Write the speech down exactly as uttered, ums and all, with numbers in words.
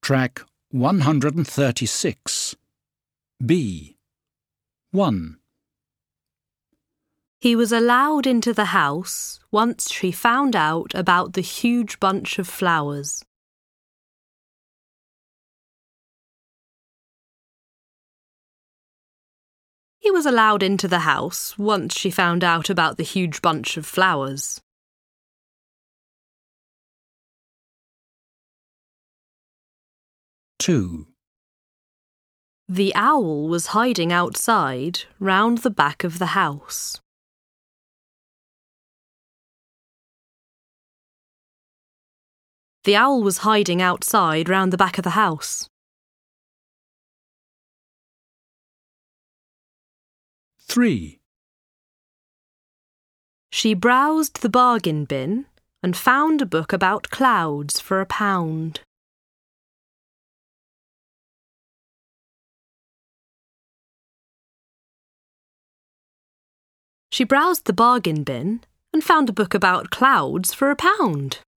Track one hundred thirty-six. B. one. He was allowed into the house once she found out about the huge bunch of flowers. He was allowed into the house once she found out about the huge bunch of flowers. two. The owl was hiding outside round the back of the house. The owl was hiding outside round the back of the house. three. She browsed the bargain bin and found a book about clouds for a pound. She browsed the bargain bin and found a book about clouds for a pound.